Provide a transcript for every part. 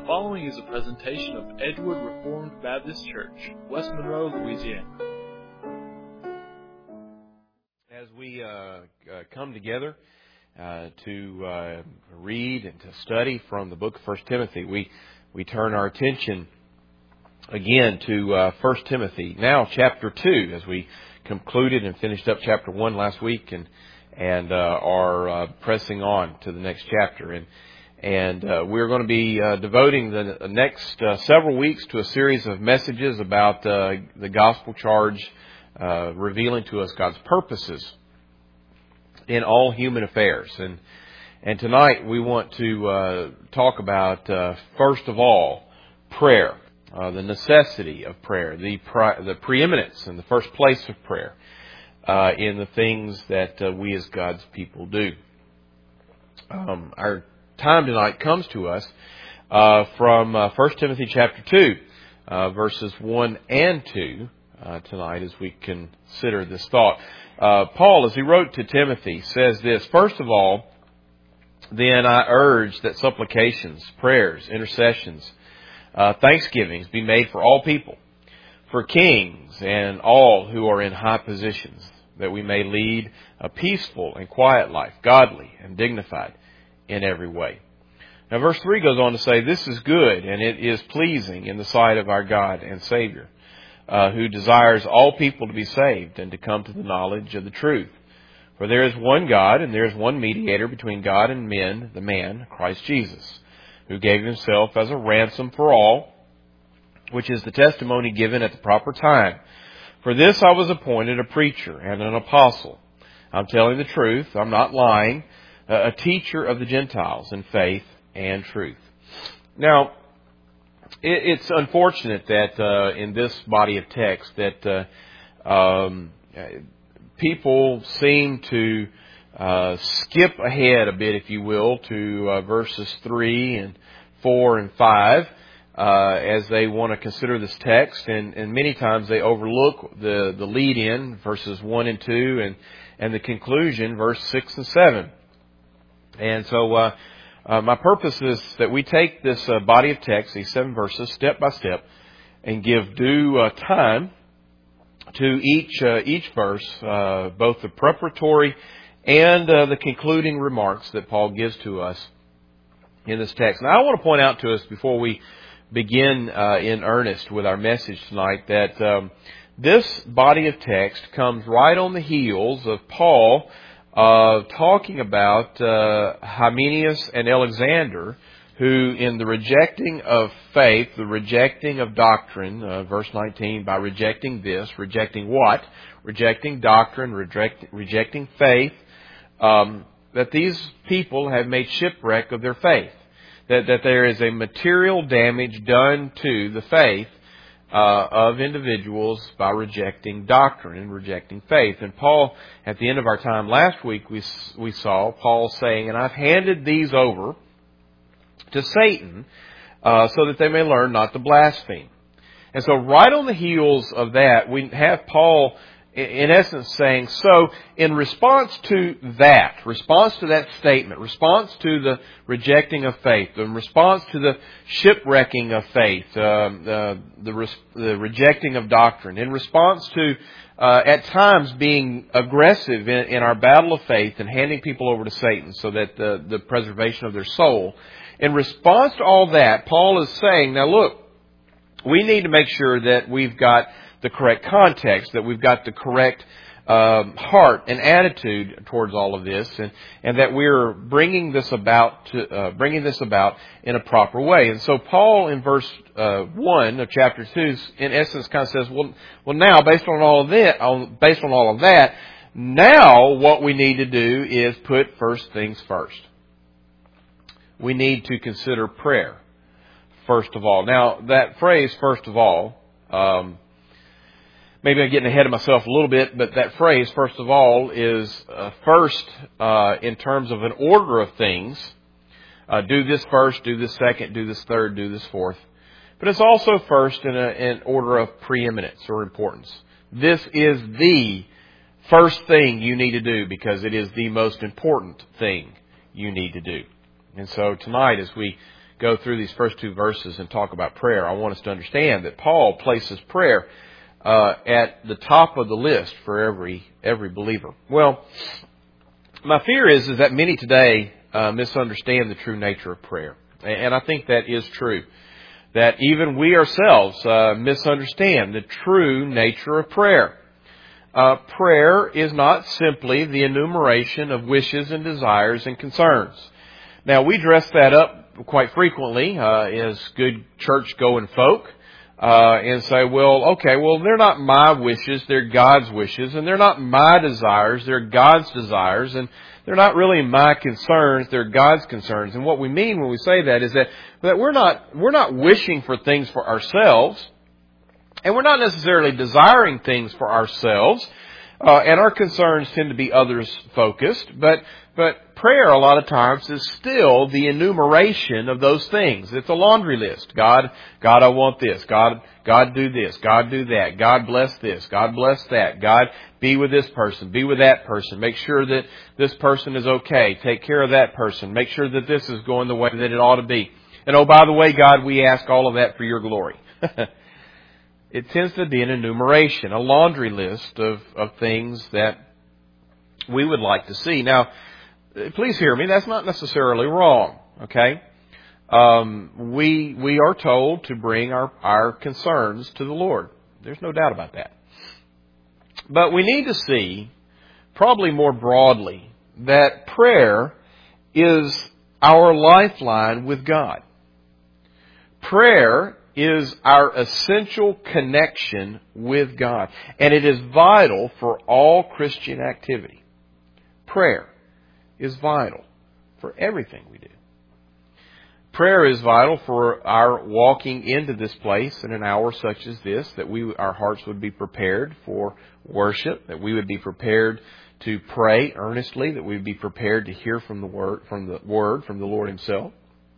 The following is a presentation of Edgewood Reformed Baptist Church, West Monroe, Louisiana. As we come together to read and to study from the book of 1 Timothy, we turn our attention again to 1 Timothy, now chapter 2, as we concluded and finished up chapter 1 last week and are pressing on to the next chapter. And we're going to be devoting the next several weeks to a series of messages about the gospel charge, revealing to us God's purposes in all human affairs. And tonight we want to talk about, first of all, prayer, the necessity of prayer, the preeminence and the first place of prayer in the things that we as God's people do. Our time tonight comes to us from 1 Timothy chapter 2, verses 1 and 2, tonight as we consider this thought. Paul, as he wrote to Timothy, says this: "First of all, then I urge that supplications, prayers, intercessions, thanksgivings be made for all people, for kings and all who are in high positions, that we may lead a peaceful and quiet life, godly and dignified in every way." Now verse 3 goes on to say, "This is good, and it is pleasing in the sight of our God and Savior, who desires all people to be saved and to come to the knowledge of the truth. For there is one God, and there is one mediator between God and men, the man, Christ Jesus, who gave himself as a ransom for all, which is the testimony given at the proper time. For this I was appointed a preacher and an apostle. I'm telling the truth, I'm not lying, a teacher of the Gentiles in faith and truth." Now, it's unfortunate that in this body of text that people seem to skip ahead a bit, if you will, to verses 3 and 4 and 5 as they want to consider this text, and many times they overlook the lead-in, verses 1 and 2, and the conclusion, verse 6 and 7. And so my purpose is that we take this body of text, these 7 verses, step by step, and give due time to each verse, both the preparatory and the concluding remarks that Paul gives to us in this text. Now, I want to point out to us before we begin in earnest with our message tonight that this body of text comes right on the heels of Paul talking about Hymenaeus and Alexander, who in the rejecting of faith, the rejecting of doctrine, verse 19, by rejecting this, rejecting what? Rejecting doctrine, rejecting faith, that these people have made shipwreck of their faith. That there is a material damage done to the faith of individuals by rejecting doctrine and rejecting faith. And Paul, at the end of our time last week, we saw Paul saying, "And I've handed these over to Satan so that they may learn not to blaspheme." And so right on the heels of that, we have Paul in essence saying, so in response to that statement, response to the rejecting of faith, in response to the shipwrecking of faith, the rejecting of doctrine, in response to at times being aggressive in our battle of faith and handing people over to Satan so that the preservation of their soul, in response to all that, Paul is saying, now look, we need to make sure that we've got the correct context, that we've got the correct heart and attitude towards all of this, and that we're bringing this about in a proper way. And so Paul, in verse 1 of chapter 2, in essence, kind of says, well, now based on all of that, now what we need to do is put first things first. We need to consider prayer first of all. Now that phrase, first of all. Maybe I'm getting ahead of myself a little bit, but that phrase, first of all, is first in terms of an order of things. Do this first, do this second, do this third, do this fourth. But it's also first in an order of preeminence or importance. This is the first thing you need to do because it is the most important thing you need to do. And so tonight, as we go through these first two verses and talk about prayer, I want us to understand that Paul places prayer at the top of the list for every believer. Well, my fear is that many today misunderstand the true nature of prayer. And I think that is true. That even we ourselves misunderstand the true nature of prayer. Prayer is not simply the enumeration of wishes and desires and concerns. Now, we dress that up quite frequently as good church-going folk. And say, they're not my wishes, they're God's wishes, and they're not my desires, they're God's desires, and they're not really my concerns, they're God's concerns. And what we mean when we say that is that we're not wishing for things for ourselves, and we're not necessarily desiring things for ourselves, and our concerns tend to be others focused, but prayer a lot of times is still the enumeration of those things. It's a laundry list. God, I want this. God, do this. God, do that. God, bless this. God, bless that. God, be with this person. Be with that person. Make sure that this person is okay. Take care of that person. Make sure that this is going the way that it ought to be. And oh, by the way, God, we ask all of that for your glory. It tends to be an enumeration, a laundry list of things that we would like to see. Now, please hear me, that's not necessarily wrong, okay? We are told to bring our concerns to the Lord. There's no doubt about that. But we need to see, probably more broadly, that prayer is our lifeline with God. Prayer is our essential connection with God. And it is vital for all Christian activity. Prayer is vital for everything we do. Prayer is vital for our walking into this place in an hour such as this, that our hearts would be prepared for worship, that we would be prepared to pray earnestly, that we would be prepared to hear from the Word from the Lord Himself.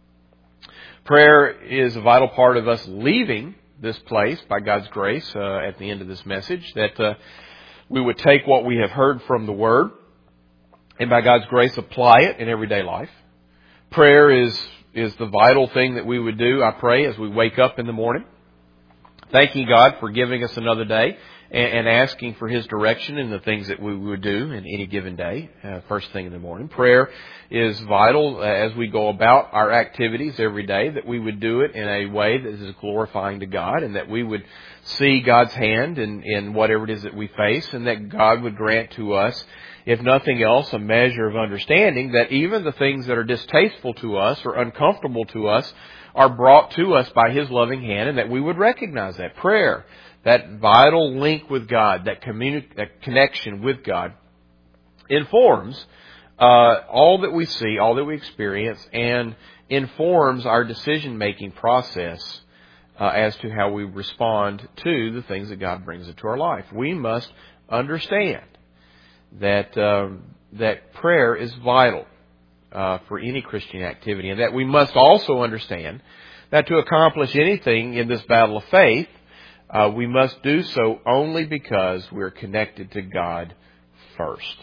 Prayer is a vital part of us leaving this place by God's grace at the end of this message, that we would take what we have heard from the Word and by God's grace apply it in everyday life. Prayer is the vital thing that we would do, I pray, as we wake up in the morning, thanking God for giving us another day and asking for His direction in the things that we would do in any given day, first thing in the morning. Prayer is vital as we go about our activities every day, that we would do it in a way that is glorifying to God, and that we would see God's hand in whatever it is that we face, and that God would grant to us, if nothing else, a measure of understanding that even the things that are distasteful to us or uncomfortable to us are brought to us by His loving hand, and that we would recognize that prayer, that vital link with God, that connection with God, informs all that we see, all that we experience, and informs our decision-making process as to how we respond to the things that God brings into our life. We must understand that prayer is vital for any Christian activity, and that we must also understand that to accomplish anything in this battle of faith, we must do so only because we're connected to God first.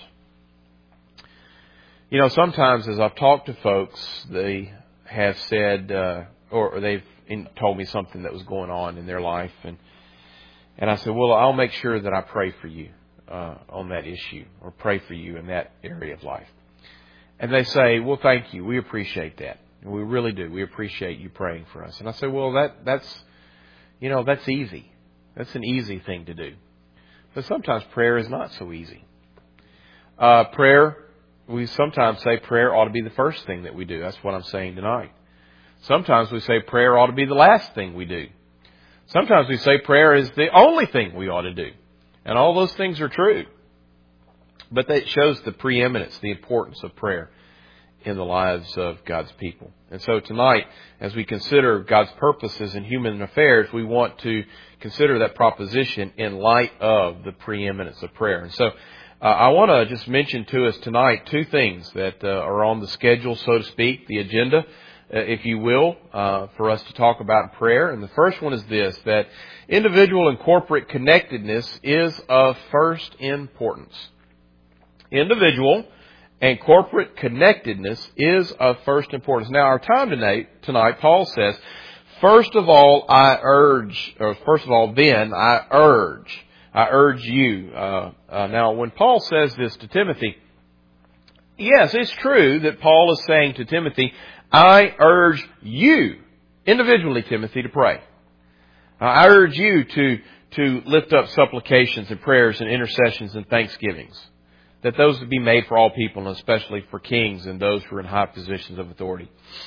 You know, sometimes as I've talked to folks, they have said, or they've told me something that was going on in their life, and I said, well, I'll make sure that I pray for you on that issue, or pray for you in that area of life. And they say, well, thank you. We appreciate that. And we really do. We appreciate you praying for us. And I say, well, that's easy. That's an easy thing to do. But sometimes prayer is not so easy. We sometimes say prayer ought to be the first thing that we do. That's what I'm saying tonight. Sometimes we say prayer ought to be the last thing we do. Sometimes we say prayer is the only thing we ought to do. And all those things are true. But that shows the preeminence, the importance of prayer in the lives of God's people. And so tonight, as we consider God's purposes in human affairs, we want to consider that proposition in light of the preeminence of prayer. And so I want to just mention to us tonight two things that are on the schedule, so to speak, the agenda, if you will, for us to talk about prayer. And the first one is this, that individual and corporate connectedness is of first importance. Individual And corporate connectedness is of first importance. Now, our time tonight, Paul says, first of all, then I urge you. Now, when Paul says this to Timothy, yes, it's true that Paul is saying to Timothy, I urge you, individually, Timothy, to pray. I urge you to lift up supplications and prayers and intercessions and thanksgivings, that those would be made for all people, and especially for kings and those who are in high positions of authority.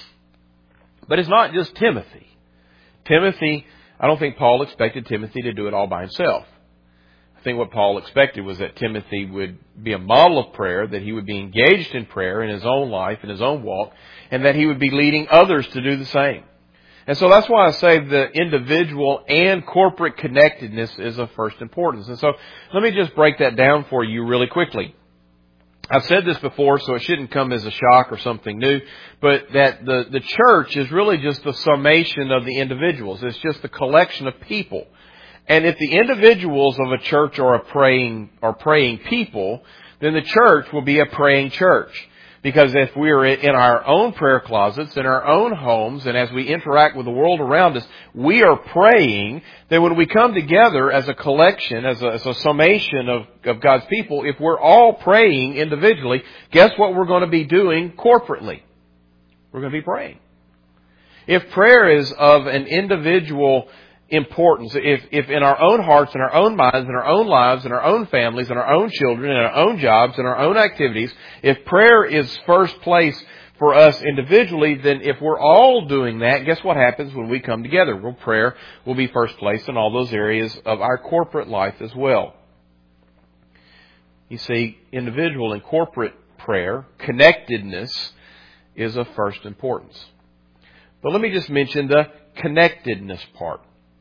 But it's not just Timothy. Timothy, I don't think Paul expected Timothy to do it all by himself. I think what Paul expected was that Timothy would be a model of prayer, that he would be engaged in prayer in his own life, in his own walk, and that he would be leading others to do the same. And so that's why I say the individual and corporate connectedness is of first importance. And so let me just break that down for you really quickly. I've said this before, so it shouldn't come as a shock or something new, but that the church is really just the summation of the individuals. It's just the collection of people. And if the individuals of a church are praying people, then the church will be a praying church. Because if we are in our own prayer closets, in our own homes, and as we interact with the world around us, we are praying, then when we come together as a collection, as a summation of God's people, if we're all praying individually, guess what we're going to be doing corporately? We're going to be praying. If prayer is of an individual importance, if in our own hearts, in our own minds, in our own lives, in our own families, in our own children, in our own jobs, in our own activities, if prayer is first place for us individually, then if we're all doing that, guess what happens when we come together? Well, prayer will be first place in all those areas of our corporate life as well. You see, individual and corporate prayer, connectedness, is of first importance. But let me just mention the connectedness part.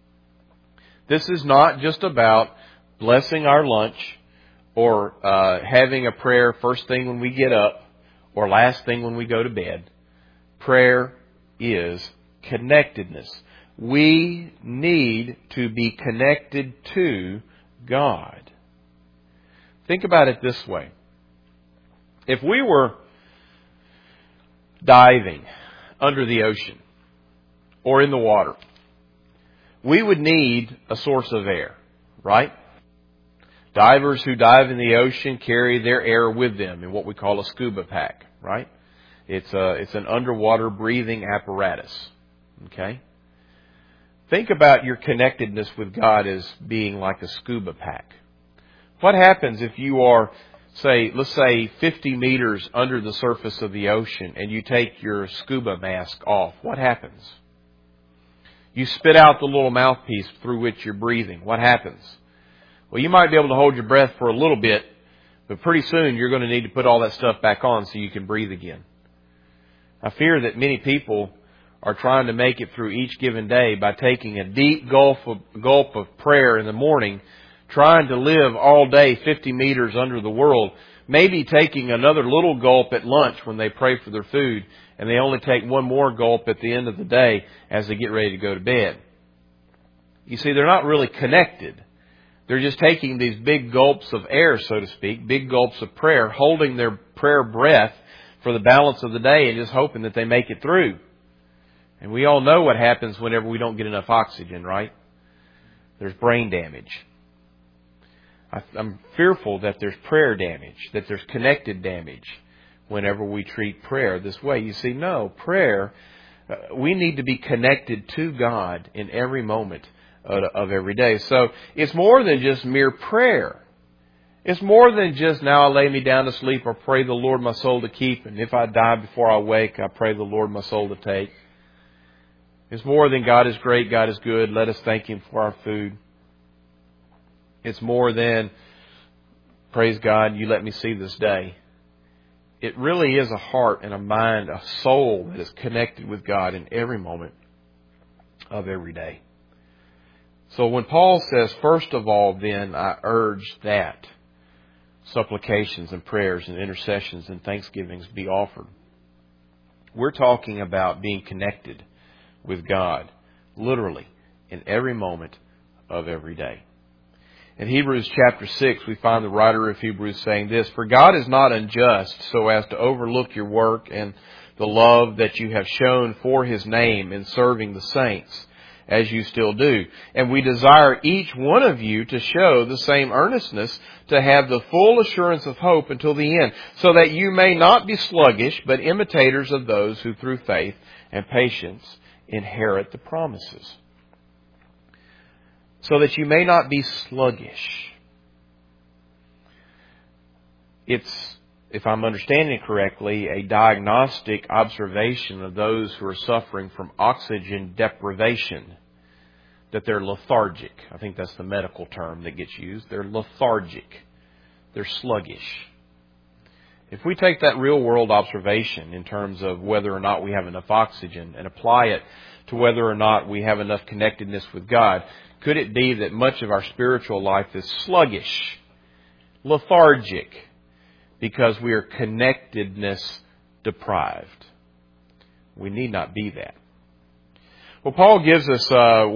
This is not just about blessing our lunch or having a prayer first thing when we get up or last thing when we go to bed. Prayer is connectedness. We need to be connected to God. Think about it this way. If we were diving under the ocean or in the water, we would need a source of air, right? Divers who dive in the ocean carry their air with them in what we call a scuba pack, right? It's an underwater breathing apparatus, okay? Think about your connectedness with God as being like a scuba pack. What happens if you are, let's say 50 meters under the surface of the ocean and you take your scuba mask off? What happens? You spit out the little mouthpiece through which you're breathing. What happens? Well, you might be able to hold your breath for a little bit, but pretty soon you're going to need to put all that stuff back on so you can breathe again. I fear that many people are trying to make it through each given day by taking a deep gulp of prayer in the morning, trying to live all day 50 meters under the world, maybe taking another little gulp at lunch when they pray for their food, and they only take one more gulp at the end of the day as they get ready to go to bed. You see, they're not really connected. They're just taking these big gulps of air, so to speak, big gulps of prayer, holding their prayer breath for the balance of the day and just hoping that they make it through. And we all know what happens whenever we don't get enough oxygen, right? There's brain damage. I'm fearful that there's prayer damage, that there's connected damage whenever we treat prayer this way. You see, no, prayer, we need to be connected to God in every moment of every day. So it's more than just mere prayer. It's more than just, now I lay me down to sleep, I pray the Lord my soul to keep, and if I die before I wake, I pray the Lord my soul to take. It's more than God is great, God is good, let us thank Him for our food. It's more than, praise God, you let me see this day. It really is a heart and a mind, a soul that is connected with God in every moment of every day. So when Paul says, first of all, then, I urge that supplications and prayers and intercessions and thanksgivings be offered, we're talking about being connected with God, literally, in every moment of every day. In Hebrews chapter 6, we find the writer of Hebrews saying this, "For God is not unjust so as to overlook your work and the love that you have shown for His name in serving the saints, as you still do. And we desire each one of you to show the same earnestness, to have the full assurance of hope until the end, so that you may not be sluggish, but imitators of those who through faith and patience inherit the promises." So that you may not be sluggish. It's, if I'm understanding it correctly, a diagnostic observation of those who are suffering from oxygen deprivation, that they're lethargic. I think that's the medical term that gets used. They're lethargic. They're sluggish. If we take that real world observation in terms of whether or not we have enough oxygen and apply it to whether or not we have enough connectedness with God, could it be that much of our spiritual life is sluggish, lethargic, because we are connectedness deprived? We need not be that. Well, Paul gives us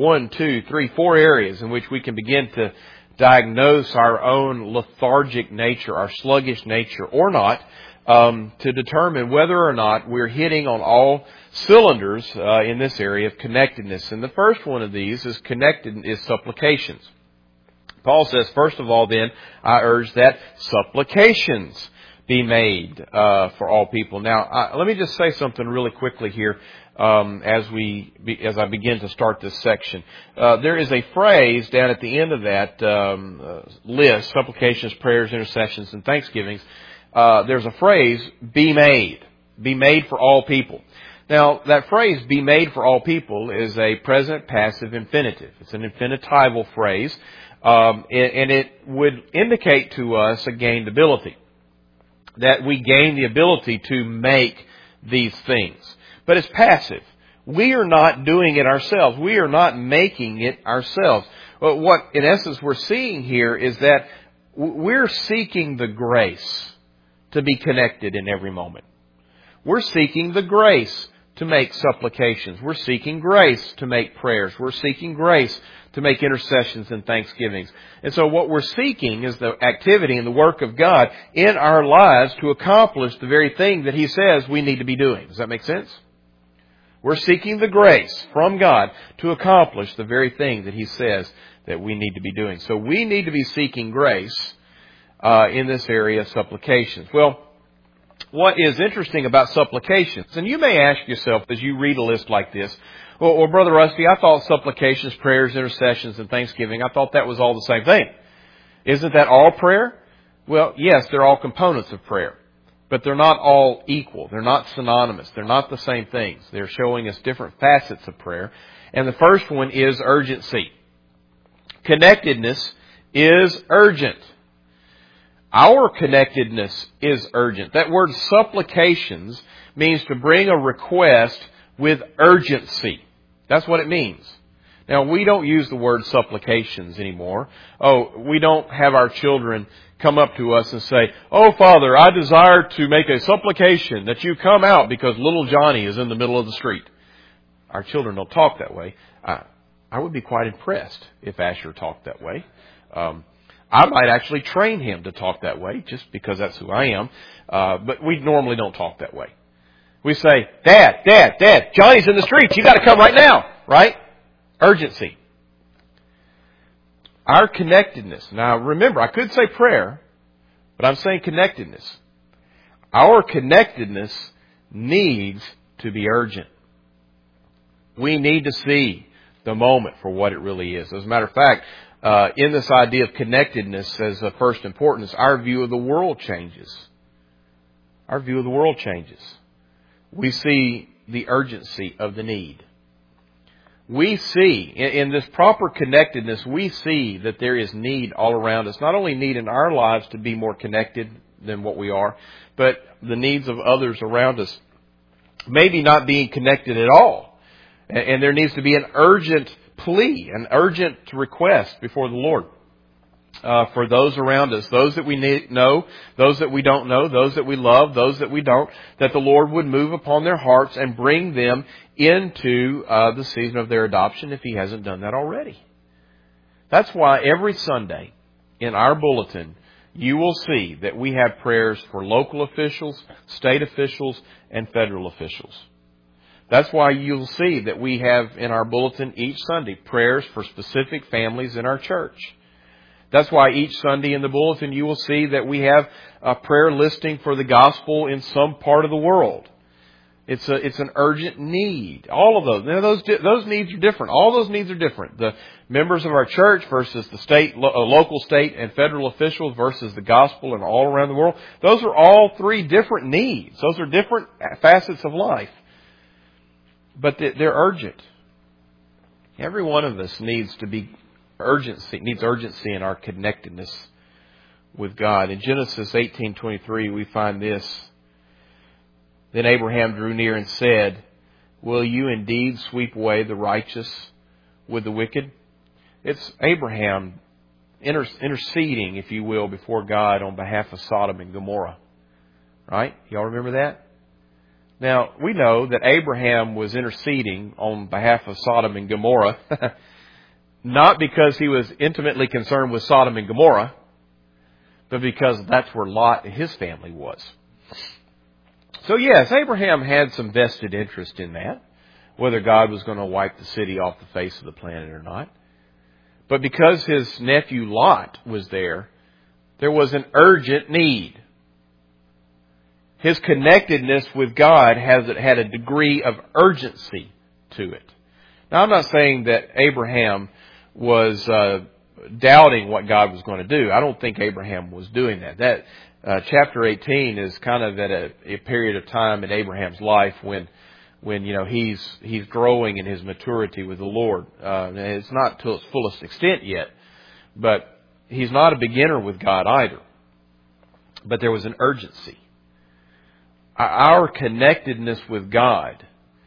4 areas in which we can begin to diagnose our own lethargic nature, our sluggish nature, or not, to determine whether or not we're hitting on all cylinders in this area of connectedness. And the first one of these is supplications. Paul says, first of all, then, I urge that supplications be made for all people. Now, let me just say something really quickly here as I begin to start this section. There is a phrase down at the end of that list: supplications, prayers, intercessions, and thanksgivings. There's a phrase, be made for all people. Now, that phrase, be made for all people, is a present passive infinitive. It's an infinitival phrase, and it would indicate to us a gained ability, that we gain the ability to make these things. But it's passive. We are not doing it ourselves. We are not making it ourselves. But what, in essence, we're seeing here is that we're seeking the grace to be connected in every moment. We're seeking the grace to make supplications. We're seeking grace to make prayers. We're seeking grace to make intercessions and thanksgivings. And so what we're seeking is the activity and the work of God in our lives to accomplish the very thing that He says we need to be doing. Does that make sense? We're seeking the grace from God to accomplish the very thing that He says that we need to be doing. So we need to be seeking grace in this area of supplications. Well, what is interesting about supplications, and you may ask yourself as you read a list like this, well, Brother Rusty, I thought supplications, prayers, intercessions, and thanksgiving, I thought that was all the same thing. Isn't that all prayer? Well, yes, they're all components of prayer, but they're not all equal. They're not synonymous. They're not the same things. They're showing us different facets of prayer. And the first one is urgency. Connectedness is urgent. Our connectedness is urgent. That word supplications means to bring a request with urgency. That's what it means. Now, we don't use the word supplications anymore. We don't have our children come up to us and say, "Oh, Father, I desire to make a supplication that you come out because little Johnny is in the middle of the street." Our children don't talk that way. I would be quite impressed if Asher talked that way. I might actually train him to talk that way just because that's who I am. But we normally don't talk that way. We say, Dad, Johnny's in the streets. You got to come right now, right? Urgency. Our connectedness. Now remember, I could say prayer, but I'm saying connectedness. Our connectedness needs to be urgent. We need to see the moment for what it really is. As a matter of fact, in this idea of connectedness as of first importance, our view of the world changes. Our view of the world changes. We see the urgency of the need. We see, in this proper connectedness, we see that there is need all around us. Not only need in our lives to be more connected than what we are, but the needs of others around us. Maybe not being connected at all. And there needs to be an urgent plea, an urgent request before the Lord for those around us, those that we know, those that we don't know, those that we love, those that we don't, that the Lord would move upon their hearts and bring them into the season of their adoption if He hasn't done that already. That's why every Sunday in our bulletin, you will see that we have prayers for local officials, state officials, and federal officials. That's why you'll see that we have in our bulletin each Sunday prayers for specific families in our church. That's why each Sunday in the bulletin you will see that we have a prayer listing for the gospel in some part of the world. It's an urgent need. All of those. Now those needs are different. All those needs are different. The members of our church versus the local, state, and federal officials versus the gospel and all around the world. Those are all three different needs. Those are different facets of life. But they're urgent. Every one of us needs urgency in our connectedness with God. In Genesis 18:23, we find this. Then Abraham drew near and said, "Will you indeed sweep away the righteous with the wicked?" It's Abraham interceding, if you will, before God on behalf of Sodom and Gomorrah. Right? Y'all remember that? Now, we know that Abraham was interceding on behalf of Sodom and Gomorrah, not because he was intimately concerned with Sodom and Gomorrah, but because that's where Lot and his family was. So yes, Abraham had some vested interest in that, whether God was going to wipe the city off the face of the planet or not. But because his nephew Lot was there was an urgent need. His connectedness with God had a degree of urgency to it. Now, I'm not saying that Abraham was doubting what God was going to do. I don't think Abraham was doing that. Chapter 18 is kind of at a period of time in Abraham's life when he's growing in his maturity with the Lord. And it's not to its fullest extent yet, but he's not a beginner with God either. But there was an urgency. Our connectedness with God,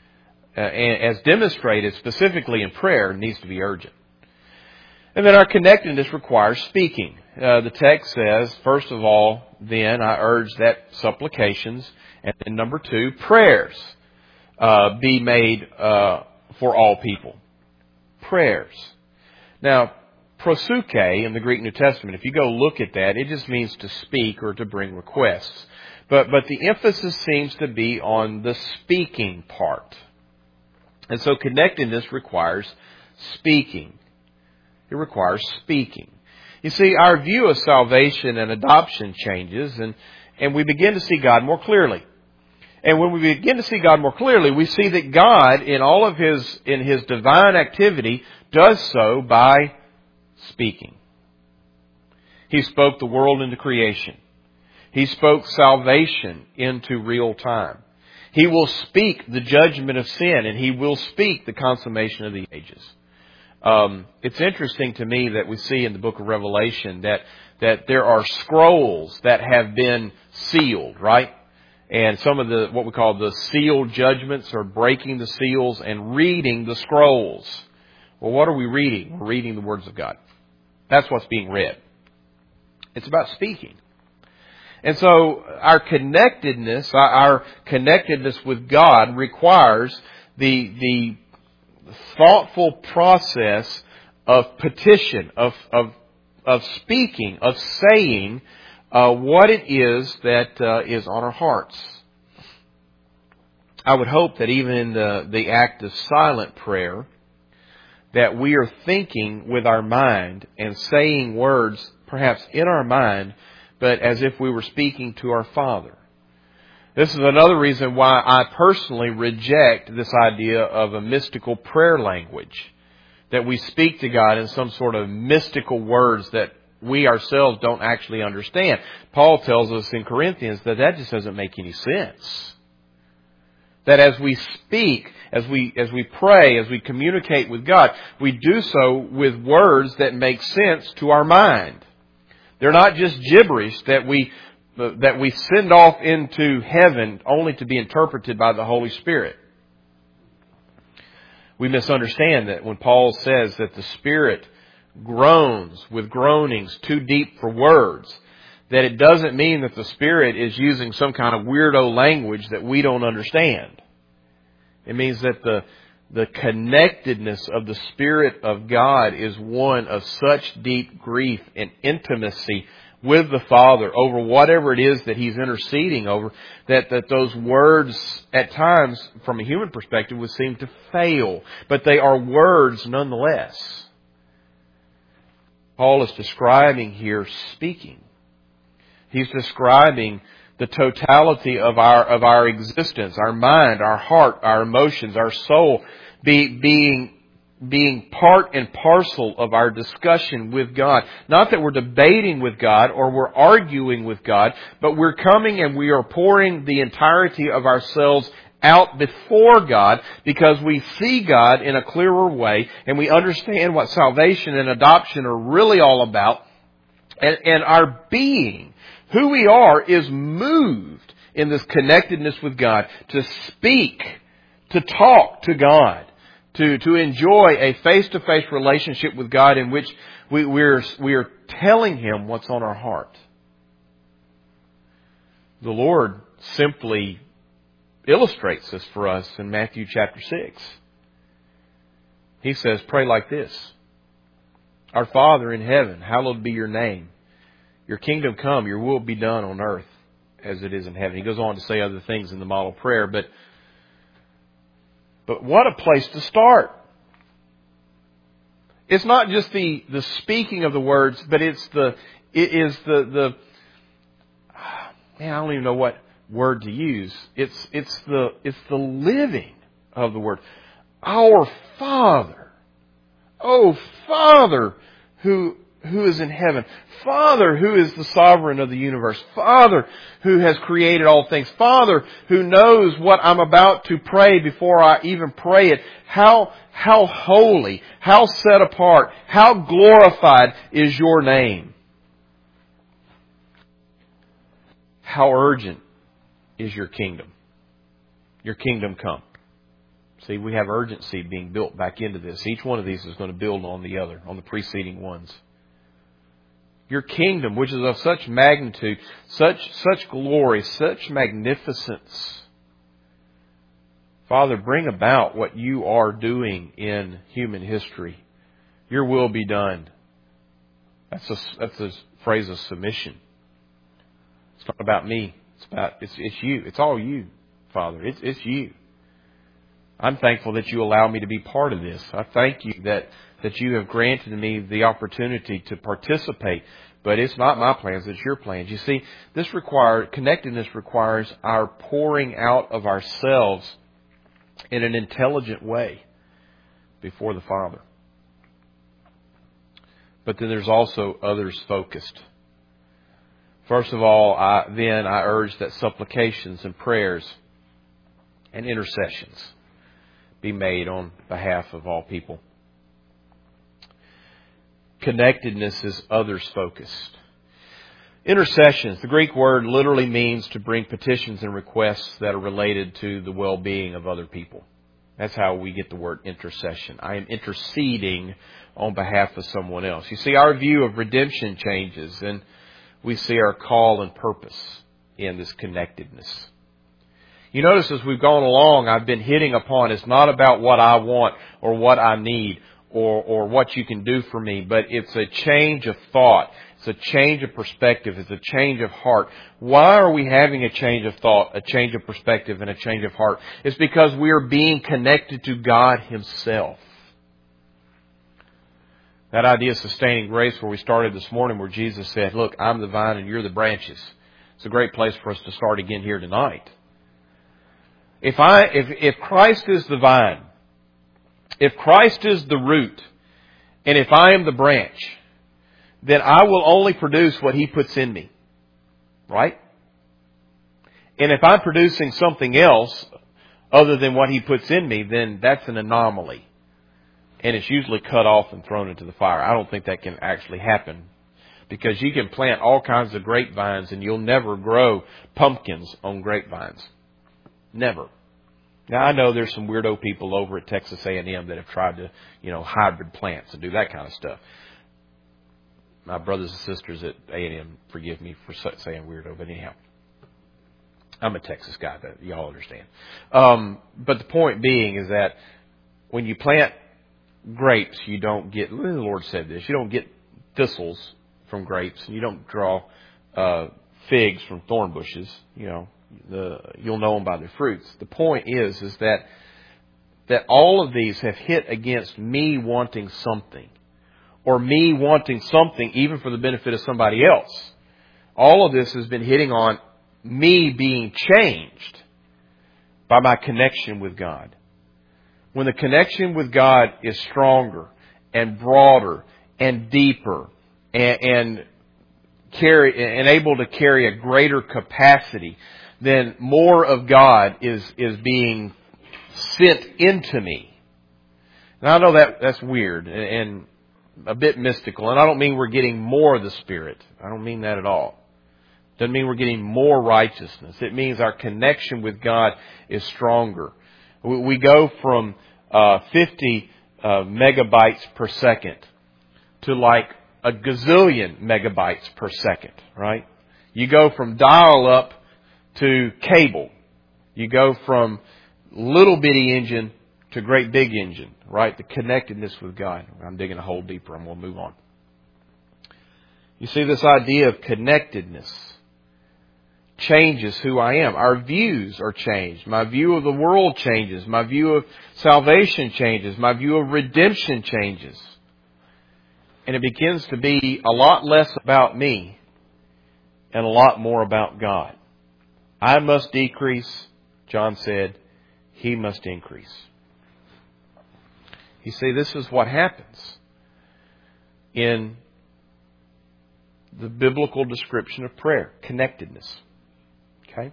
as demonstrated specifically in prayer, needs to be urgent. And then our connectedness requires speaking. The text says, first of all, then I urge that supplications, and then number 2, prayers be made for all people. Prayers. Now, proseuche in the Greek New Testament, if you go look at that, it just means to speak or to bring requests. But the emphasis seems to be on the speaking part. And so connectedness requires speaking. It requires speaking. You see, our view of salvation and adoption changes, and we begin to see God more clearly. And when we begin to see God more clearly, we see that God, in His divine activity, does so by speaking. He spoke the world into creation. He spoke salvation into real time. He will speak the judgment of sin, and He will speak the consummation of the ages. It's interesting to me that we see in the book of Revelation that there are scrolls that have been sealed, right? And some of what we call the sealed judgments are breaking the seals and reading the scrolls. Well, what are we reading? We're reading the words of God. That's what's being read. It's about speaking. And so our connectedness with God requires the thoughtful process of petition, of speaking, of saying what it is that is on our hearts. I would hope that even in the act of silent prayer, that we are thinking with our mind and saying words perhaps in our mind, but as if we were speaking to our Father. This is another reason why I personally reject this idea of a mystical prayer language, that we speak to God in some sort of mystical words that we ourselves don't actually understand. Paul tells us in Corinthians that just doesn't make any sense. That as we speak, as we pray, as we communicate with God, we do so with words that make sense to our mind. They're not just gibberish that we send off into heaven only to be interpreted by the Holy Spirit. We misunderstand that when Paul says that the Spirit groans with groanings too deep for words, that it doesn't mean that the Spirit is using some kind of weirdo language that we don't understand. It means that the connectedness of the Spirit of God is one of such deep grief and intimacy with the Father over whatever it is that He's interceding over, that those words at times, from a human perspective, would seem to fail. But they are words nonetheless. Paul is describing here speaking. He's describing the totality of our existence, our mind, our heart, our emotions, our soul, being part and parcel of our discussion with God. Not that we're debating with God or we're arguing with God, but we're coming and we are pouring the entirety of ourselves out before God because we see God in a clearer way and we understand what salvation and adoption are really all about. And our being, who we are, is moved in this connectedness with God to speak, to talk to God, to enjoy a face-to-face relationship with God in which we are telling Him what's on our heart. The Lord simply illustrates this for us in Matthew chapter 6. He says, pray like this. Our Father in heaven, hallowed be your name. Your kingdom come, your will be done on earth as it is in heaven. He goes on to say other things in the model prayer, but what a place to start. It's not just the speaking of the words, but it is the man, I don't even know what word to use. It's the living of the word. Our Father. Oh, Father who is in heaven. Father who is the sovereign of the universe. Father who has created all things. Father who knows what I'm about to pray before I even pray it. How holy, how set apart, how glorified is your name. How urgent is your kingdom. Your kingdom come. See, we have urgency being built back into this. Each one of these is going to build on the other, on the preceding ones. Your kingdom, which is of such magnitude, such glory, such magnificence. Father, bring about what you are doing in human history. Your will be done. That's a phrase of submission. It's not about me. It's you. It's all you, Father. It's you. I'm thankful that you allow me to be part of this. I thank you that you have granted me the opportunity to participate. But it's not my plans, it's your plans. You see, connectedness requires our pouring out of ourselves in an intelligent way before the Father. But then there's also others focused. First of all, I urge that supplications and prayers and intercessions be made on behalf of all people. Connectedness is others focused. Intercessions, the Greek word literally means to bring petitions and requests that are related to the well-being of other people. That's how we get the word intercession. I am interceding on behalf of someone else. You see, our view of redemption changes, and we see our call and purpose in this connectedness. You notice as we've gone along, I've been hitting upon it's not about what I want or what I need or what you can do for me, but it's a change of thought. It's a change of perspective. It's a change of heart. Why are we having a change of thought, a change of perspective, and a change of heart? It's because we are being connected to God Himself. That idea of sustaining grace where we started this morning, where Jesus said, look, I'm the vine and you're the branches. It's a great place for us to start again here tonight. If Christ is the vine, if Christ is the root, and if I am the branch, then I will only produce what He puts in me. Right? And if I'm producing something else other than what He puts in me, then that's an anomaly. And it's usually cut off and thrown into the fire. I don't think that can actually happen. Because you can plant all kinds of grapevines and you'll never grow pumpkins on grapevines. Never. Now, I know there's some weirdo people over at Texas A&M that have tried to, hybrid plants and do that kind of stuff. My brothers and sisters at A&M, forgive me for saying weirdo, but anyhow. I'm a Texas guy, but y'all understand. But the point being is that when you plant grapes, you don't get, the Lord said this, you don't get thistles from grapes, and you don't draw figs from thorn bushes. You'll know them by their fruits. The point is that all of these have hit against me wanting something, or me wanting something even for the benefit of somebody else. All of this has been hitting on me being changed by my connection with God. When the connection with God is stronger and broader and deeper and able to carry a greater capacity, then more of God is being sent into me. And I know that's weird and a bit mystical. And I don't mean we're getting more of the Spirit. I don't mean that at all. Doesn't mean we're getting more righteousness. It means our connection with God is stronger. We go from 50 megabytes per second to like a gazillion megabytes per second, right? You go from dial-up to cable. You go from little bitty engine to great big engine, right? The connectedness with God. I'm digging a hole deeper. I'm going to move on. You see, this idea of connectedness changes who I am. Our views are changed. My view of the world changes. My view of salvation changes. My view of redemption changes. And it begins to be a lot less about me and a lot more about God. I must decrease, John said. He must increase. You see, this is what happens in the biblical description of prayer. Connectedness. Okay?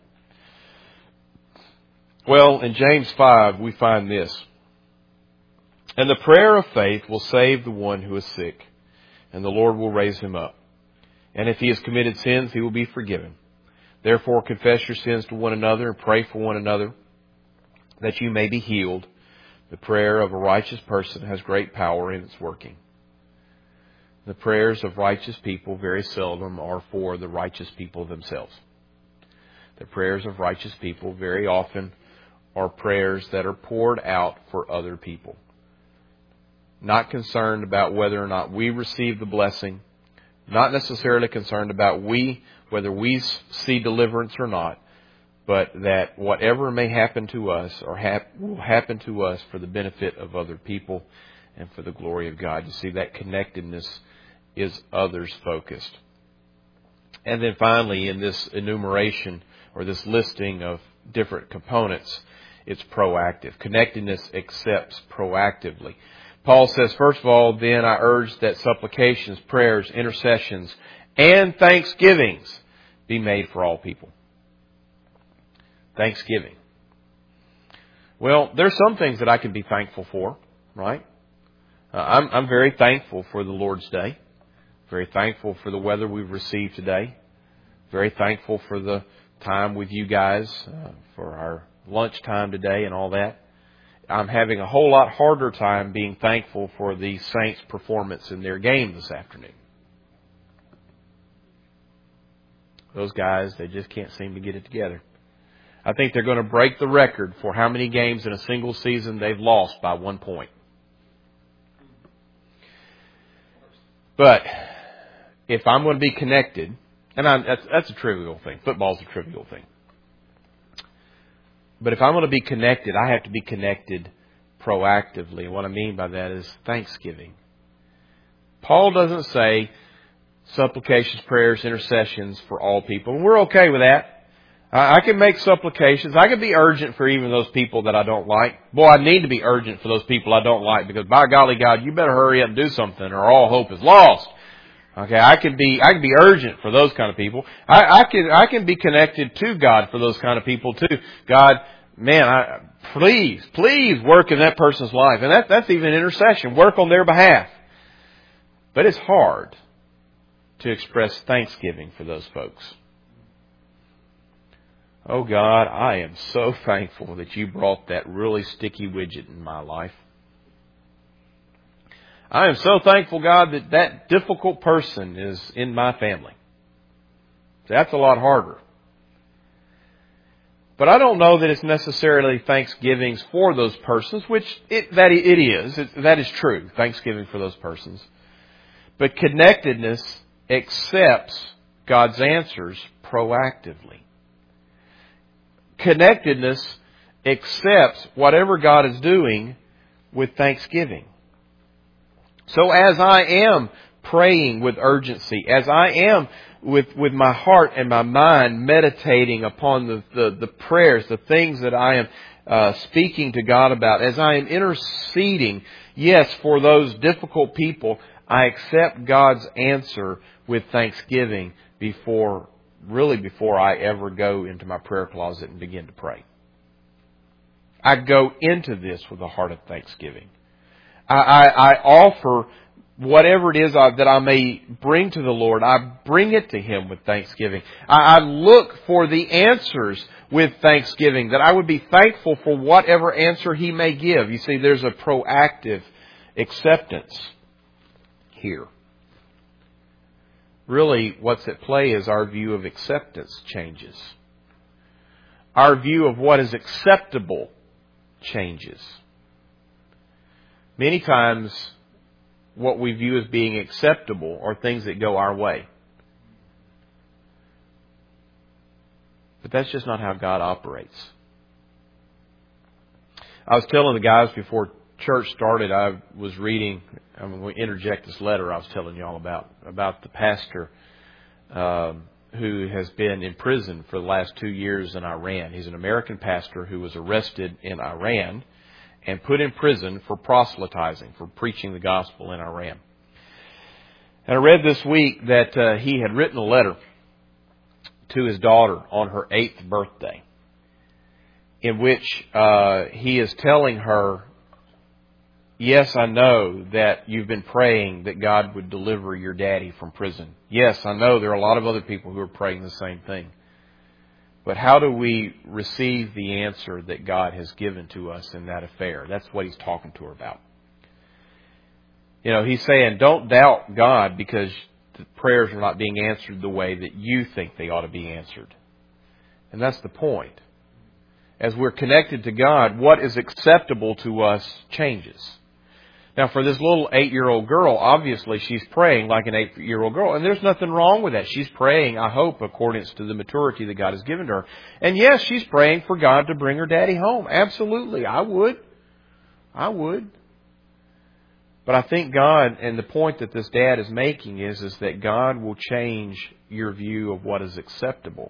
Well, in James 5, we find this. And the prayer of faith will save the one who is sick, and the Lord will raise him up. And if he has committed sins, he will be forgiven. Therefore, confess your sins to one another and pray for one another, that you may be healed. The prayer of a righteous person has great power in its working. The prayers of righteous people very seldom are for the righteous people themselves. The prayers of righteous people very often are prayers that are poured out for other people. Not concerned about whether or not we receive the blessing. Not necessarily concerned about whether we see deliverance or not. But that whatever may happen to us will happen to us for the benefit of other people and for the glory of God. You see, that connectedness is others focused. And then finally, in this enumeration or this listing of different components, it's proactive. Connectedness accepts proactively. Paul says, first of all, then I urge that supplications, prayers, intercessions, and thanksgivings be made for all people. Thanksgiving. Well, there's some things that I can be thankful for, right? I'm very thankful for the Lord's Day. Very thankful for the weather we've received today. Very thankful for the time with you guys, for our lunchtime today and all that. I'm having a whole lot harder time being thankful for the Saints' performance in their game this afternoon. Those guys, they just can't seem to get it together. I think they're going to break the record for how many games in a single season they've lost by 1 point. But if I'm going to be connected, and that's a trivial thing. Football's a trivial thing. But if I'm going to be connected, I have to be connected proactively. And what I mean by that is thanksgiving. Paul doesn't say supplications, prayers, intercessions for all people. And we're okay with that. I can make supplications. I can be urgent for even those people that I don't like. Boy, I need to be urgent for those people I don't like, because by golly God, you better hurry up and do something or all hope is lost. Okay, I can be urgent for those kind of people. I can be connected to God for those kind of people too. God, man, please work in that person's life. And that's even intercession. Work on their behalf. But it's hard to express thanksgiving for those folks. Oh God, I am so thankful that you brought that really sticky widget in my life. I am so thankful, God, that difficult person is in my family. That's a lot harder. But I don't know that it's necessarily thanksgivings for those persons, which that is true, thanksgiving for those persons. But connectedness accepts God's answers proactively. Connectedness accepts whatever God is doing with thanksgiving. So as I am praying with urgency, as I am with my heart and my mind meditating upon the prayers, the things that I am speaking to God about, as I am interceding, yes, for those difficult people, I accept God's answer with thanksgiving before I ever go into my prayer closet and begin to pray. I go into this with a heart of thanksgiving. I offer whatever it is that I may bring to the Lord. I bring it to Him with thanksgiving. I look for the answers with thanksgiving, that I would be thankful for whatever answer He may give. You see, there's a proactive acceptance here. Really, what's at play is our view of acceptance changes. Our view of what is acceptable changes. Many times, what we view as being acceptable are things that go our way. But that's just not how God operates. I was telling the guys before church started, I'm going to interject this letter I was telling you all about the pastor who has been in prison for the last 2 years in Iran. He's an American pastor who was arrested in Iran and put in prison for proselytizing, for preaching the gospel in Iran. And I read this week that he had written a letter to his daughter on her 8th birthday, in which he is telling her, yes, I know that you've been praying that God would deliver your daddy from prison. Yes, I know there are a lot of other people who are praying the same thing. But how do we receive the answer that God has given to us in that affair? That's what he's talking to her about. You know, he's saying, don't doubt God because the prayers are not being answered the way that you think they ought to be answered. And that's the point. As we're connected to God, what is acceptable to us changes. Now, for this little 8-year-old girl, obviously she's praying like an 8-year-old girl. And there's nothing wrong with that. She's praying, I hope, according to the maturity that God has given to her. And yes, she's praying for God to bring her daddy home. Absolutely. I would. But I think God, and the point that this dad is making is that God will change your view of what is acceptable.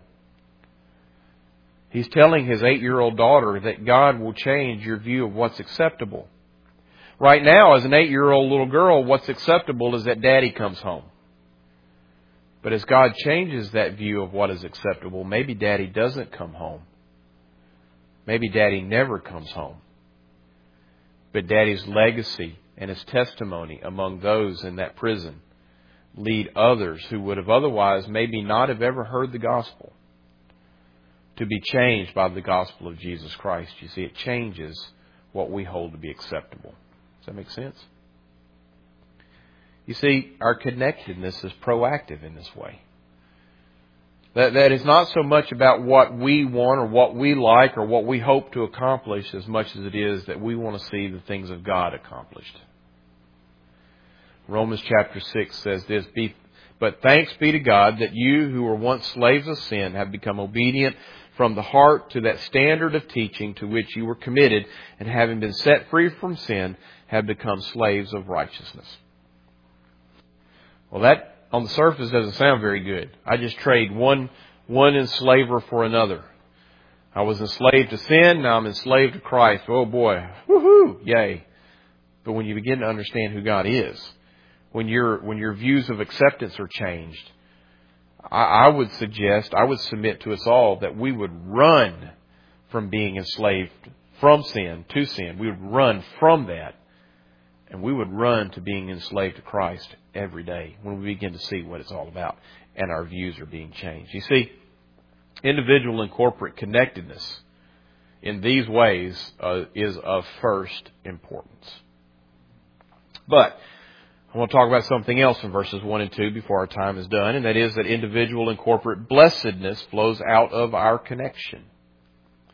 He's telling his 8-year-old daughter that God will change your view of what's acceptable. Right now, as an 8-year-old little girl, what's acceptable is that daddy comes home. But as God changes that view of what is acceptable, maybe daddy doesn't come home. Maybe daddy never comes home. But daddy's legacy and his testimony among those in that prison lead others who would have otherwise maybe not have ever heard the gospel to be changed by the gospel of Jesus Christ. You see, it changes what we hold to be acceptable. Does that make sense? You see, our connectedness is proactive in this way. That is not so much about what we want or what we like or what we hope to accomplish as much as it is that we want to see the things of God accomplished. Romans chapter 6 says this, but thanks be to God that you who were once slaves of sin have become obedient from the heart to that standard of teaching to which you were committed, and having been set free from sin, have become slaves of righteousness. Well, that on the surface doesn't sound very good. I just trade one enslaver for another. I was enslaved to sin, now I'm enslaved to Christ. Oh boy, woohoo, yay. But when you begin to understand who God is, when your views of acceptance are changed, I would submit to us all that we would run from being enslaved from sin to sin. We would run from that. And we would run to being enslaved to Christ every day when we begin to see what it's all about and our views are being changed. You see, individual and corporate connectedness in these ways is of first importance. But I want to talk about something else in verses 1 and 2 before our time is done, and that is that individual and corporate blessedness flows out of our connection.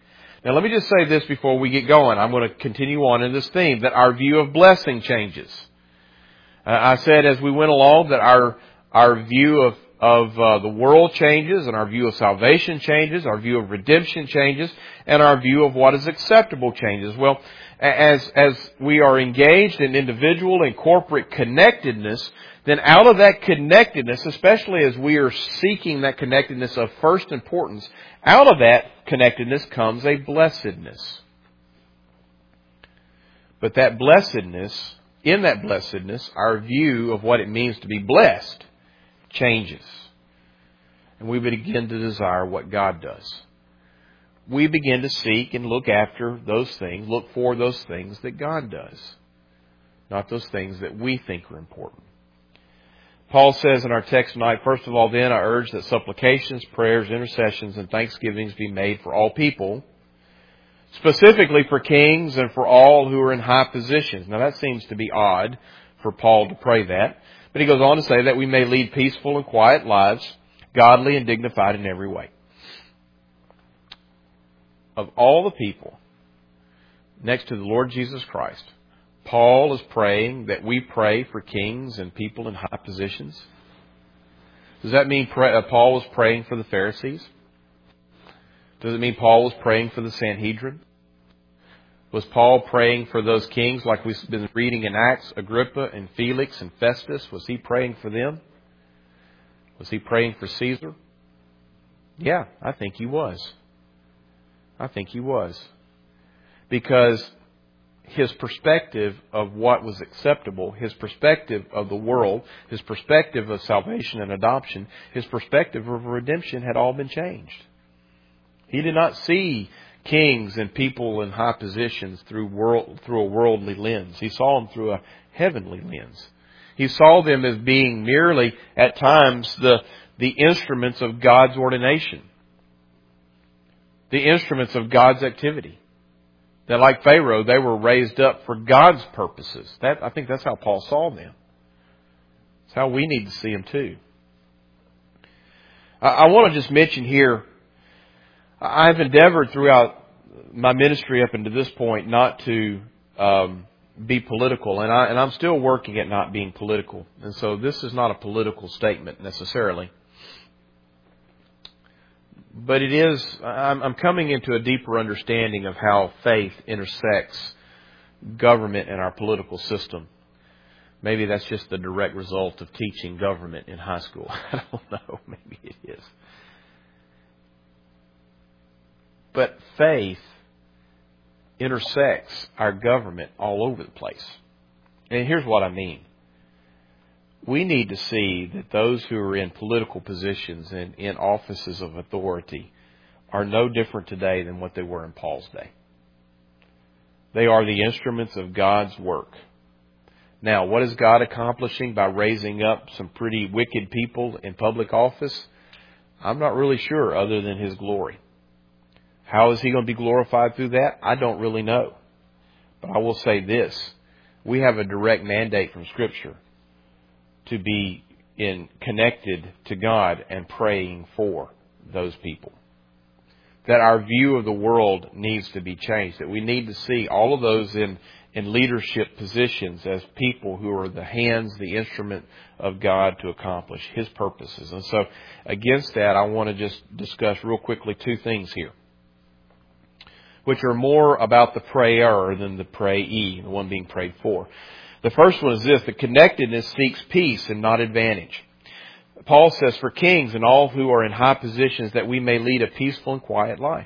Now let me just say this before we get going. I'm going to continue on in this theme, that our view of blessing changes. I said as we went along that our view of the world changes, and our view of salvation changes, our view of redemption changes, and our view of what is acceptable changes. Well, as we are engaged in individual and corporate connectedness, then out of that connectedness, especially as we are seeking that connectedness of first importance, out of that connectedness comes a blessedness. But that blessedness, in that blessedness, our view of what it means to be blessed changes. And we begin to desire what God does. We begin to seek and look after those things, look for those things that God does, not those things that we think are important. Paul says in our text tonight, first of all, then I urge that supplications, prayers, intercessions, and thanksgivings be made for all people, specifically for kings and for all who are in high positions. Now that seems to be odd for Paul to pray that. But he goes on to say that we may lead peaceful and quiet lives, godly and dignified in every way. Of all the people, next to the Lord Jesus Christ, Paul is praying that we pray for kings and people in high positions. Does that mean Paul was praying for the Pharisees? Does it mean Paul was praying for the Sanhedrin? Was Paul praying for those kings like we've been reading in Acts, Agrippa and Felix and Festus? Was he praying for them? Was he praying for Caesar? Yeah, I think he was. I think he was. Because his perspective of what was acceptable, his perspective of the world, his perspective of salvation and adoption, his perspective of redemption had all been changed. He did not see kings and people in high positions through a worldly lens. He saw them through a heavenly lens. He saw them as being merely, at times, the instruments of God's ordination. The instruments of God's activity. That like Pharaoh, they were raised up for God's purposes. I think that's how Paul saw them. It's how we need to see them too. I want to just mention here, I've endeavored throughout my ministry up until this point not to be political, and I'm still working at not being political. And so this is not a political statement necessarily. But it is, I'm coming into a deeper understanding of how faith intersects government and our political system. Maybe that's just the direct result of teaching government in high school. I don't know. Maybe it is. But faith intersects our government all over the place. And here's what I mean. We need to see that those who are in political positions and in offices of authority are no different today than what they were in Paul's day. They are the instruments of God's work. Now, what is God accomplishing by raising up some pretty wicked people in public office? I'm not really sure, other than His glory. How is He going to be glorified through that? I don't really know. But I will say this. We have a direct mandate from Scripture to be connected to God and praying for those people. That our view of the world needs to be changed. That we need to see all of those in leadership positions as people who are the hands, the instrument of God to accomplish His purposes. And so against that, I want to just discuss real quickly two things here, which are more about the prayer than the prayee, the one being prayed for. The first one is this: the connectedness seeks peace and not advantage. Paul says, for kings and all who are in high positions, that we may lead a peaceful and quiet life.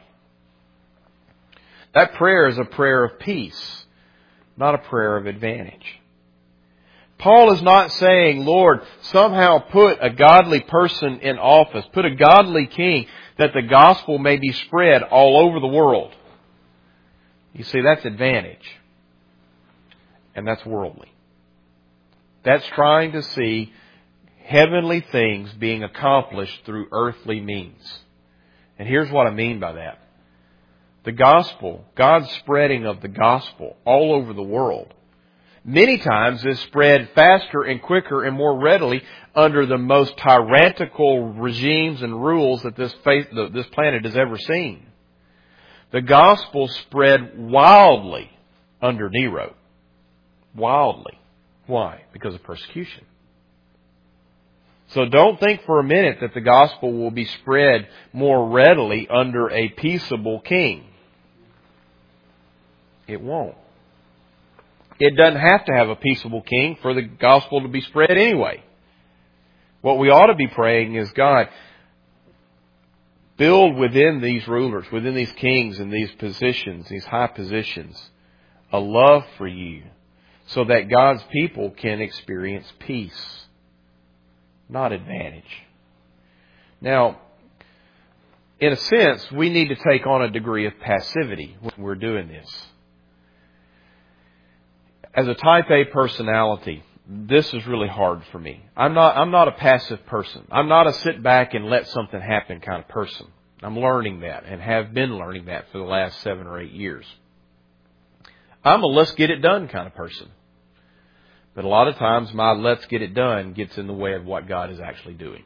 That prayer is a prayer of peace, not a prayer of advantage. Paul is not saying, Lord, somehow put a godly person in office, put a godly king, that the gospel may be spread all over the world. You see, that's advantage. And that's worldly. That's trying to see heavenly things being accomplished through earthly means. And here's what I mean by that. The gospel, God's spreading of the gospel all over the world, many times is spread faster and quicker and more readily under the most tyrannical regimes and rules that this planet has ever seen. The gospel spread wildly under Nero. Wildly. Why? Because of persecution. So don't think for a minute that the gospel will be spread more readily under a peaceable king. It won't. It doesn't have to have a peaceable king for the gospel to be spread anyway. What we ought to be praying is, God, build within these rulers, within these kings and these positions, these high positions, a love for you so that God's people can experience peace, not advantage. Now, in a sense, we need to take on a degree of passivity when we're doing this. As a type A personality, this is really hard for me. I'm not a passive person. I'm not a sit back and let something happen kind of person. I'm learning that and have been learning that for the last 7 or 8 years. I'm a let's get it done kind of person. But a lot of times my let's get it done gets in the way of what God is actually doing.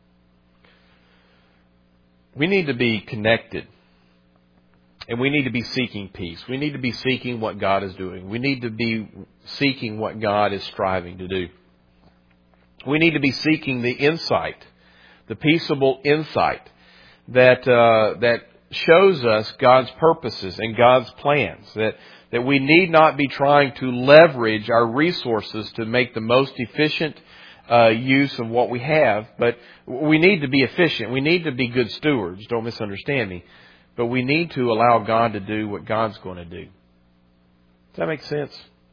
We need to be connected. And we need to be seeking peace. We need to be seeking what God is doing. We need to be seeking what God is striving to do. We need to be seeking the insight, the peaceable insight that shows us God's purposes and God's plans. That we need not be trying to leverage our resources to make the most efficient use of what we have, but we need to be efficient. We need to be good stewards. Don't misunderstand me. But we need to allow God to do what God's going to do. Does that make sense?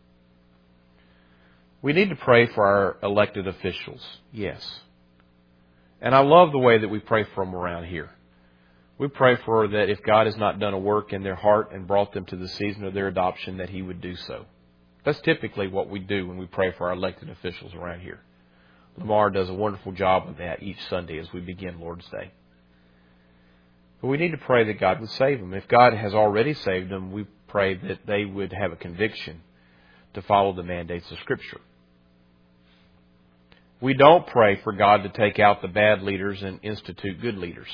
We need to pray for our elected officials. Yes. And I love the way that we pray for them around here. We pray for that if God has not done a work in their heart and brought them to the season of their adoption, that He would do so. That's typically what we do when we pray for our elected officials around here. Lamar does a wonderful job of that each Sunday as we begin Lord's Day. But we need to pray that God would save them. If God has already saved them, we pray that they would have a conviction to follow the mandates of Scripture. We don't pray for God to take out the bad leaders and institute good leaders.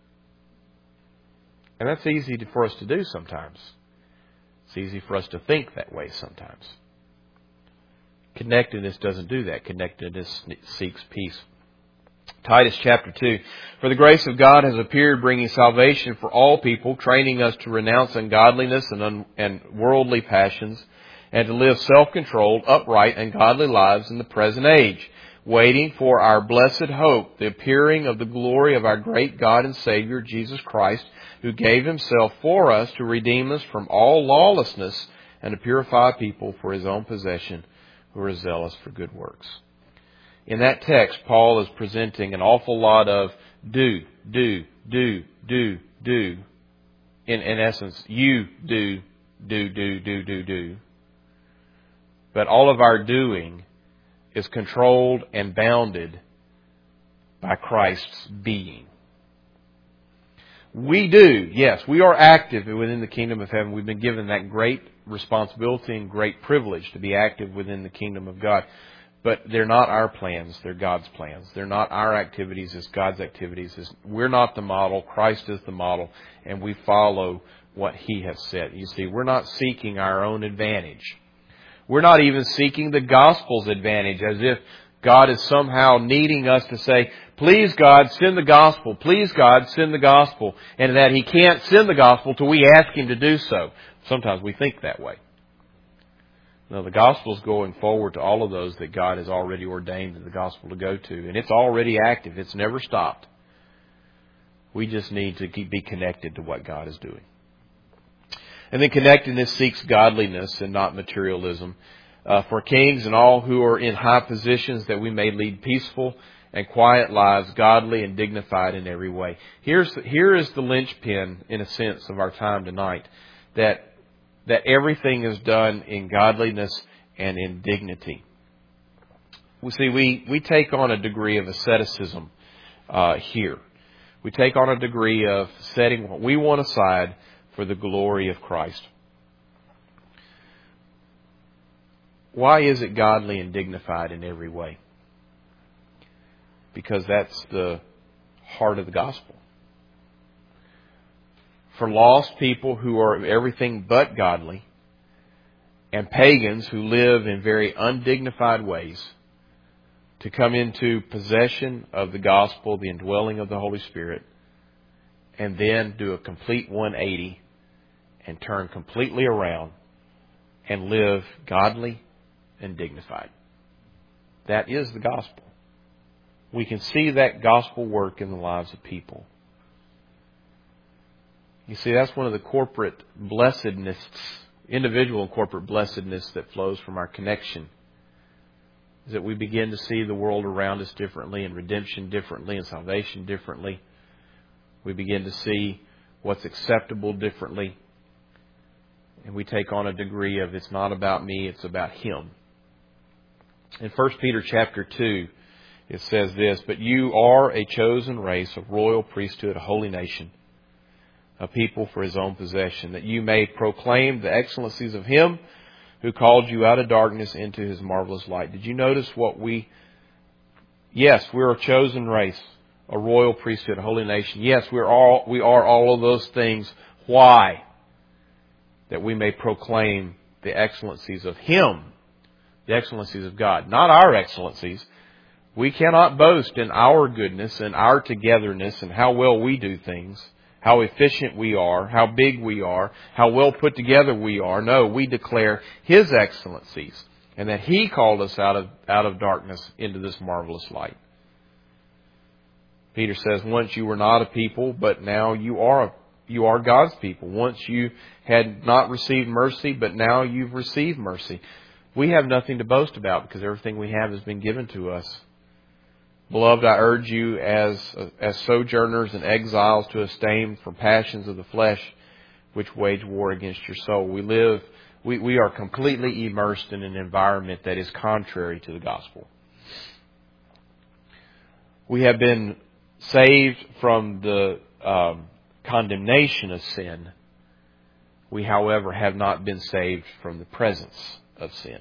And that's easy for us to do sometimes. It's easy for us to think that way sometimes. Connectedness doesn't do that. Connectedness seeks peace. Titus chapter 2. For the grace of God has appeared, bringing salvation for all people, training us to renounce ungodliness and worldly passions, and to live self-controlled, upright, and godly lives in the present age, waiting for our blessed hope, the appearing of the glory of our great God and Savior, Jesus Christ, who gave Himself for us to redeem us from all lawlessness and to purify people for His own possession, who are zealous for good works. In that text, Paul is presenting an awful lot of do. In essence, you do. But all of our doing is controlled and bounded by Christ's being. We do, yes, we are active within the kingdom of heaven. We've been given that great responsibility and great privilege to be active within the kingdom of God. But they're not our plans, they're God's plans. They're not our activities, it's God's activities. We're not the model, Christ is the model, and we follow what He has said. You see, we're not seeking our own advantage. We're not even seeking the gospel's advantage, as if God is somehow needing us to say, please God, send the gospel. Please God, send the gospel. And that He can't send the gospel till we ask Him to do so. Sometimes we think that way. No, the gospel is going forward to all of those that God has already ordained the gospel to go to. And it's already active. It's never stopped. We just need to be connected to what God is doing. And then connectedness seeks godliness and not materialism. For kings and all who are in high positions, that we may lead peaceful and quiet lives, godly and dignified in every way. Here is the linchpin, in a sense, of our time tonight, that everything is done in godliness and in dignity. We take on a degree of asceticism here. We take on a degree of setting what we want aside for the glory of Christ. Why is it godly and dignified in every way? Because that's the heart of the gospel. for lost people who are everything but godly, and pagans who live in very undignified ways, to come into possession of the gospel, the indwelling of the Holy Spirit, and then do a complete 180 and turn completely around and live godly and dignified. That is the gospel. We can see that gospel work in the lives of people. You see, that's one of the corporate blessedness, individual and corporate blessedness that flows from our connection, is that we begin to see the world around us differently, and redemption differently, and salvation differently. We begin to see what's acceptable differently. And we take on a degree of, it's not about me, it's about Him. In 1 Peter chapter 2, it says this, "But you are a chosen race, a royal priesthood, a holy nation, a people for His own possession, that you may proclaim the excellencies of Him who called you out of darkness into His marvelous light." Did you notice Yes, we're a chosen race, a royal priesthood, a holy nation. Yes, we are all of those things. Why? That we may proclaim the excellencies of Him, the excellencies of God, not our excellencies. We cannot boast in our goodness and our togetherness and how well we do things, how efficient we are, how big we are, how well put together we are. No, we declare His excellencies, and that He called us out of darkness into this marvelous light. Peter says, once you were not a people, but now you are God's people. Once you had not received mercy, but now you've received mercy. We have nothing to boast about because everything we have has been given to us. Beloved, I urge you as sojourners and exiles to abstain from passions of the flesh which wage war against your soul. We are completely immersed in an environment that is contrary to the gospel. We have been saved from the condemnation of sin. We, however, have not been saved from the presence of sin.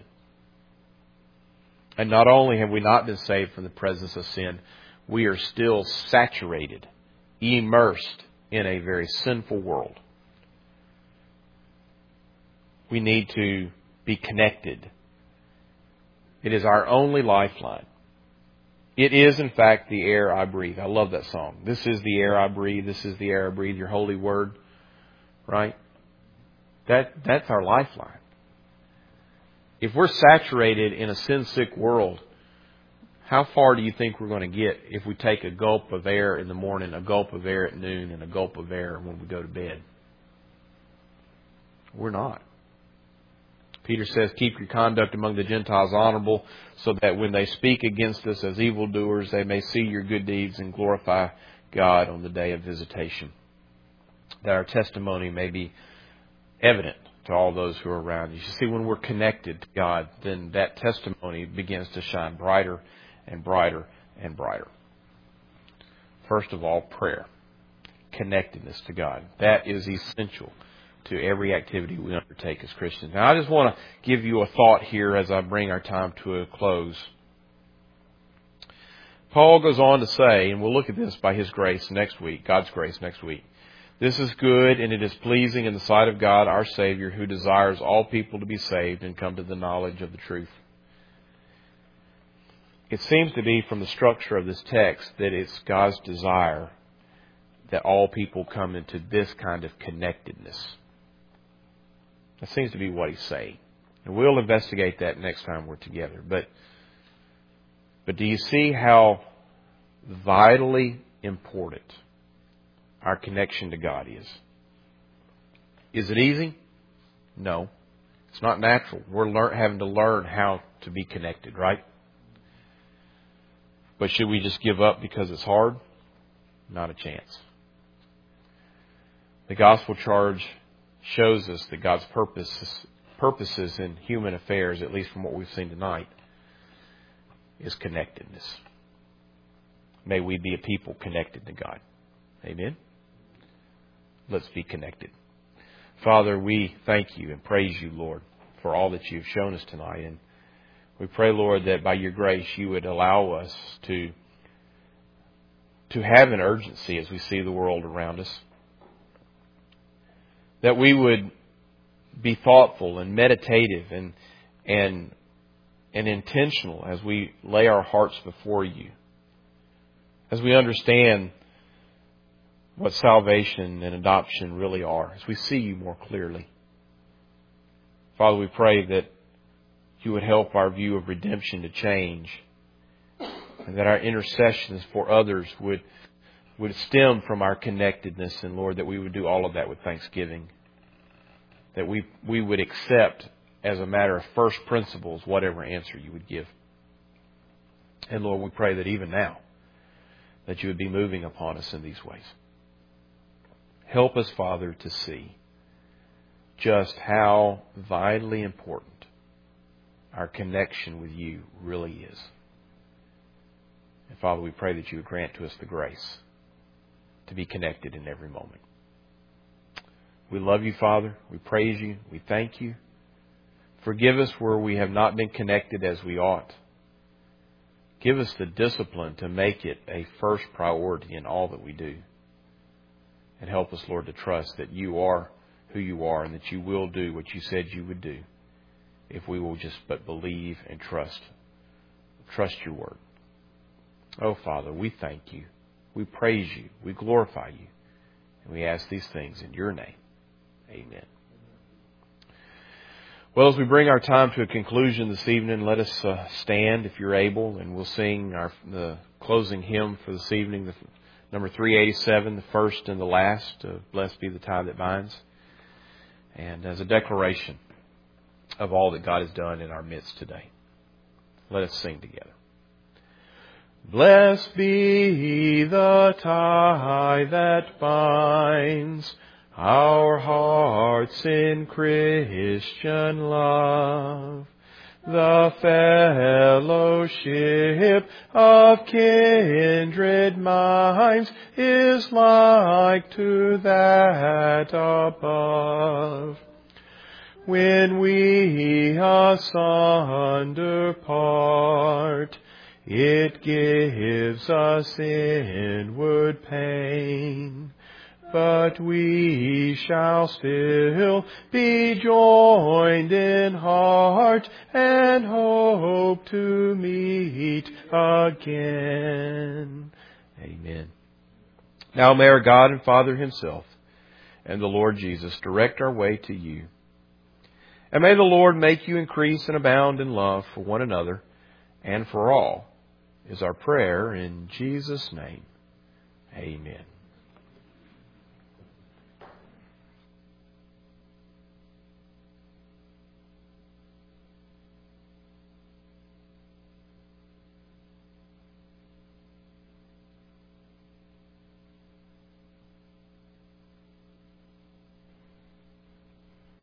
And not only have we not been saved from the presence of sin, we are still saturated, immersed in a very sinful world. We need to be connected. It is our only lifeline. It is, in fact, the air I breathe. I love that song. This is the air I breathe. This is the air I breathe. Your holy word. Right? That's our lifeline. If we're saturated in a sin-sick world, how far do you think we're going to get if we take a gulp of air in the morning, a gulp of air at noon, and a gulp of air when we go to bed? We're not. Peter says, keep your conduct among the Gentiles honorable, so that when they speak against us as evildoers, they may see your good deeds and glorify God on the day of visitation. That our testimony may be evident to all those who are around you. You see, when we're connected to God, then that testimony begins to shine brighter and brighter and brighter. First of all, prayer. Connectedness to God. That is essential to every activity we undertake as Christians. Now, I just want to give you a thought here as I bring our time to a close. Paul goes on to say, and we'll look at this by His grace next week, God's grace next week. This is good and it is pleasing in the sight of God, our Savior, who desires all people to be saved and come to the knowledge of the truth. It seems to be from the structure of this text that it's God's desire that all people come into this kind of connectedness. That seems to be what He's saying. And we'll investigate that next time we're together. But do you see how vitally important our connection to God is? Is it easy? No. It's not natural. We're having to learn how to be connected, right? But should we just give up because it's hard? Not a chance. The gospel charge shows us that God's purposes in human affairs, at least from what we've seen tonight, is connectedness. May we be a people connected to God. Amen? Let's be connected. Father, we thank You and praise You, Lord, for all that You've shown us tonight. And we pray, Lord, that by Your grace You would allow us to have an urgency as we see the world around us. that we would be thoughtful and meditative and intentional as we lay our hearts before You, as we understand what salvation and adoption really are, as we see You more clearly. Father, we pray that You would help our view of redemption to change, and that our intercessions for others would stem from our connectedness, and Lord, that we would do all of that with thanksgiving, that we would accept as a matter of first principles whatever answer You would give. And Lord, we pray that even now, that You would be moving upon us in these ways. Help us, Father, to see just how vitally important our connection with You really is. And Father, we pray that You would grant to us the grace to be connected in every moment. We love You, Father. We praise You. We thank You. Forgive us where we have not been connected as we ought. Give us the discipline to make it a first priority in all that we do. And help us, Lord, to trust that You are who You are and that You will do what You said You would do if we will just but believe and trust Your word. Oh, Father, we thank You. We praise You. We glorify You. And we ask these things in Your name. Amen. Well, as we bring our time to a conclusion this evening, let us stand if you're able, and we'll sing the closing hymn for this evening, number 387, the first and the last, Blessed Be the Tie That Binds, and as a declaration of all that God has done in our midst today. Let us sing together. Blessed be the tie that binds our hearts in Christian love, the fellowship of kindred minds is like to that above. When we asunder part, it gives us inward pain, but we shall still be joined in heart and hope to meet again. Amen. Now may our God and Father Himself and the Lord Jesus direct our way to You. And may the Lord make you increase and abound in love for one another and for all, is our prayer in Jesus' name. Amen.